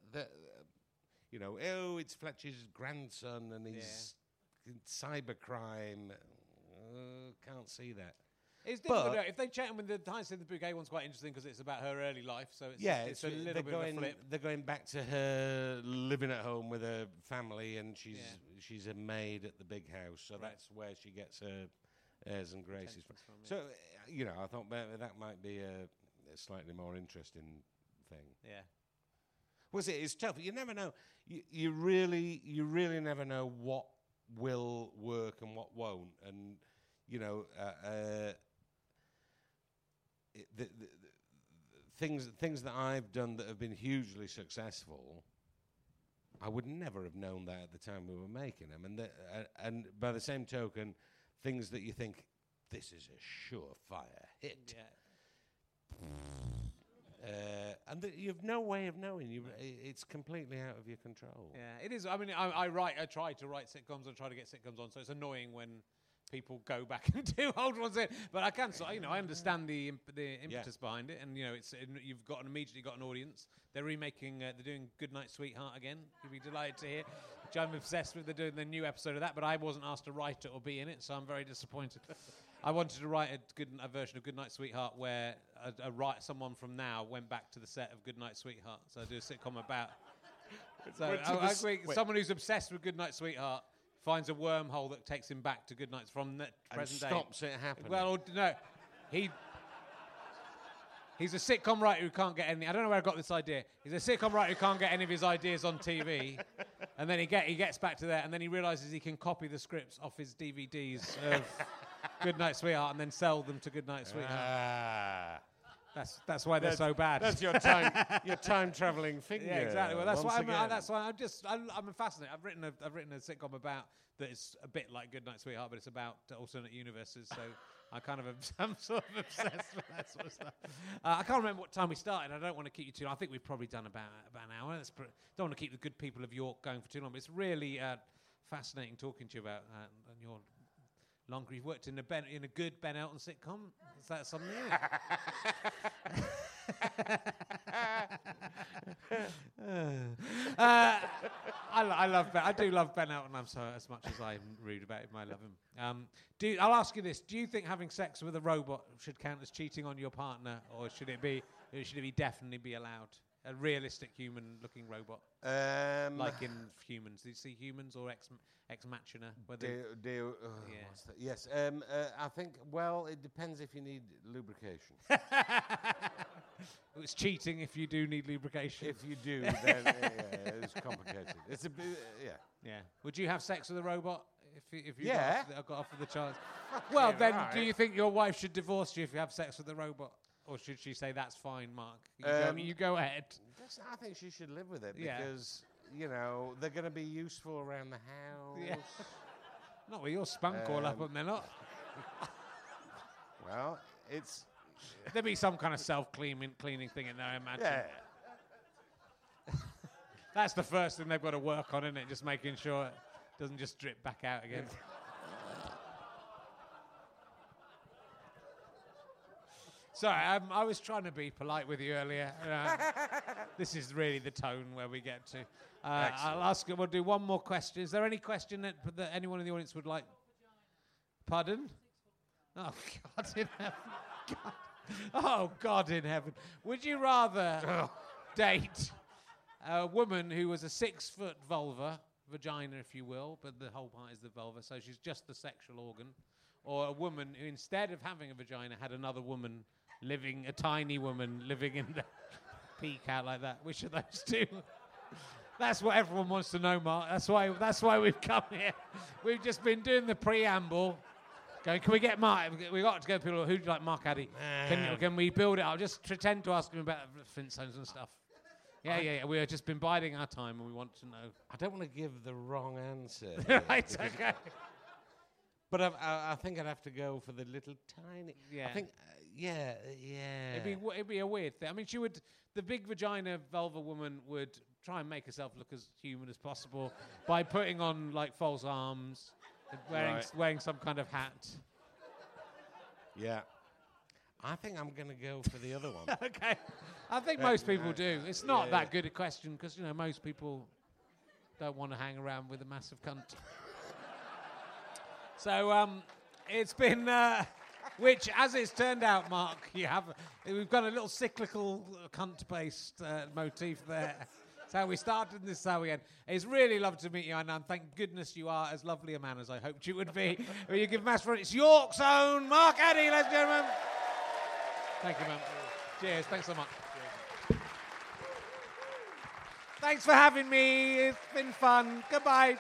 it's Fletcher's grandson and he's cybercrime. Can't see that. It's different. If they chat with the Hyacinth Bouquet one's quite interesting because it's about her early life. So it's a little bit of a flip. They're going back to her living at home with her family, and she's a maid at the big house. So that's where she gets her airs and graces from. So I thought that might be a slightly more interesting thing. Yeah. Well, it's tough. You never know. You really never know what will work and what won't. And the things that I've done that have been hugely successful, I would never have known that at the time we were making them. And by the same token, things that you think, this is a surefire hit. Yeah. And you've no way of knowing. It's completely out of your control. Yeah, it is. I mean, I try to write sitcoms and try to get sitcoms on, so it's annoying when people go back and do old ones in. But I can, I understand the impetus behind it, and you've immediately got an audience. They're remaking, they're doing Goodnight Sweetheart again. You'll be delighted to hear, which I'm obsessed with. They're doing the new episode of that, but I wasn't asked to write it or be in it, so I'm very disappointed. I wanted to write a version of Goodnight Sweetheart where someone from now went back to the set of Goodnight Sweetheart. So I do a sitcom about. Someone who's obsessed with Goodnight Sweetheart finds a wormhole that takes him back to Goodnight from the present day. Stops it happening. Well, no, he's a sitcom writer who can't get any. I don't know where I got this idea. He's a sitcom writer who can't get any of his ideas on TV, and then he gets back to there, and then he realizes he can copy the scripts off his DVDs of Goodnight Sweetheart and then sell them to Goodnight Sweetheart. That's why they're so bad. That's your time traveling finger. Yeah, exactly. Well, that's why I'm fascinated. I've written a sitcom about that is a bit like Goodnight Sweetheart, but it's about alternate universes. So I'm sort of obsessed with that sort of stuff. I can't remember what time we started. I don't want to keep you too long. I think we've probably done about an hour. Don't want to keep the good people of York going for too long, but it's really fascinating talking to you about your long career. You've worked in a good Ben Elton sitcom. Is that something? I love Ben. I do love Ben Elton. I'm sorry, as much as I'm rude about him, I love him. I'll ask you this: do you think having sex with a robot should count as cheating on your partner, or should it definitely be allowed? A realistic human-looking robot, like in Humans. Did you see Humans or Ex Machina? Yes. I think. Well, it depends if you need lubrication. It's cheating if you do need lubrication. If you do, then it's complicated. It's a Yeah. Would you have sex with a robot if you got offered the chance? Well, then, do you think your wife should divorce you if you have sex with a robot? Or should she say, that's fine, Mark? You go ahead. I think she should live with it because, they're going to be useful around the house. Yeah. Not with your spunk all up and they're not. Well, it's... There'll be some kind of self-cleaning thing in there, I imagine. Yeah. That's the first thing they've got to work on, isn't it? Just making sure it doesn't just drip back out again. Sorry, I was trying to be polite with you earlier. This is really the tone where we get to. I'll ask you, we'll do one more question. Is there any question that anyone in the audience would like? Pardon? Oh, God in heaven. God. Oh, God in heaven. Would you rather date a woman who was a 6-foot vagina, if you will, but the whole part is the vulva, so she's just the sexual organ, or a woman who, instead of having a vagina, had another woman a tiny woman living in the peak out like that? Which of those two? That's what everyone wants to know, Mark. That's why we've come here. We've just been doing the preamble. Going, can we get Mark? We got to go people. Who do you like, Mark Addy? Can we build it? I'll just pretend to ask him about Flintstones and stuff. Yeah. We have just been biding our time, and we want to know. I don't want to give the wrong answer. Right, okay. But I think I'd have to go for the little tiny. Yeah. I think. Yeah. It'd be a weird thing. I mean, the big vagina vulva woman would try and make herself look as human as possible by putting on like false arms, wearing some kind of hat. Yeah. I think I'm going to go for the other one. Okay. I think most people do. It's not that good a question because, most people don't want to hang around with a massive cunt. So it's been, which, as it's turned out, Mark, we've got a little cyclical cunt-based motif there. That's how we started, and this is how we end. It's really lovely to meet you, and thank goodness you are as lovely a man as I hoped you would be. Will you give mass for it? It's York's own Mark Addy, ladies and gentlemen. Thank you, man. Cheers. Thanks so much. Cheers. Thanks for having me. It's been fun. Goodbye.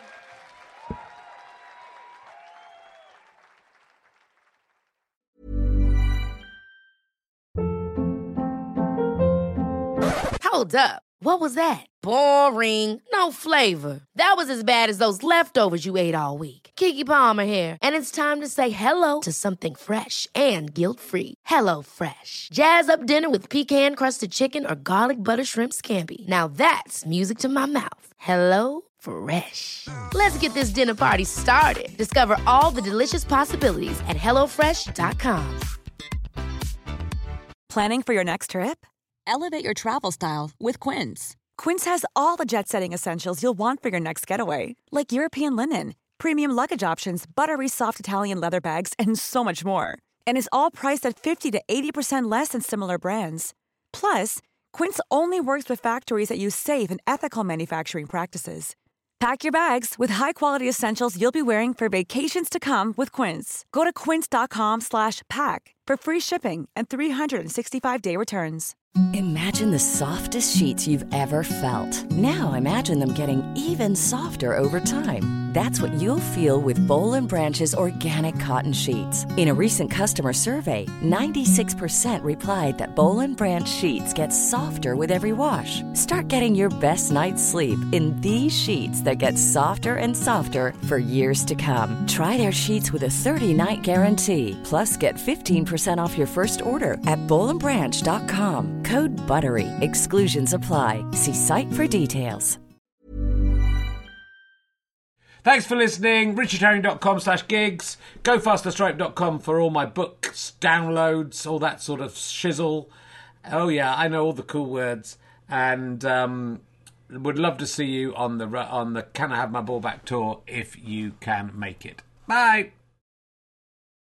Hold up. What was that? Boring. No flavor. That was as bad as those leftovers you ate all week. Keke Palmer here, and it's time to say hello to something fresh and guilt-free. HelloFresh. Jazz up dinner with pecan-crusted chicken or garlic butter shrimp scampi. Now that's music to my mouth. HelloFresh. Let's get this dinner party started. Discover all the delicious possibilities at HelloFresh.com. Planning for your next trip? Elevate your travel style with Quince. Quince has all the jet-setting essentials you'll want for your next getaway, like European linen, premium luggage options, buttery soft Italian leather bags, and so much more. And is all priced at 50 to 80% less than similar brands. Plus, Quince only works with factories that use safe and ethical manufacturing practices. Pack your bags with high-quality essentials you'll be wearing for vacations to come with Quince. Go to quince.com/pack for free shipping and 365-day returns. Imagine the softest sheets you've ever felt. Now imagine them getting even softer over time. That's what you'll feel with Boll & Branch's organic cotton sheets. In a recent customer survey, 96% replied that Boll & Branch sheets get softer with every wash. Start getting your best night's sleep in these sheets that get softer and softer for years to come. Try their sheets with a 30-night guarantee. Plus, get 15% off your first order at bollandbranch.com. Code BUTTERY. Exclusions apply. See site for details. Thanks for listening. richardherring.com/gigs. GoFasterStripe.com for all my books, downloads, all that sort of shizzle. Oh yeah, I know all the cool words. And would love to see you on the Can I Have My Ball Back tour if you can make it. Bye.